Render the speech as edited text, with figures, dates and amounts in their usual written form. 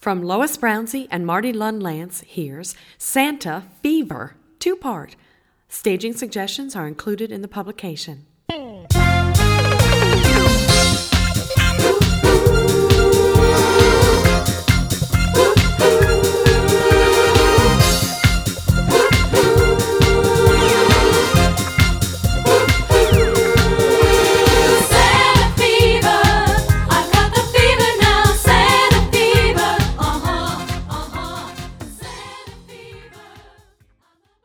From Lois Brownsey and Marty Lund-Lance, here's Santa Fever, 2-part. Staging suggestions are included in the publication.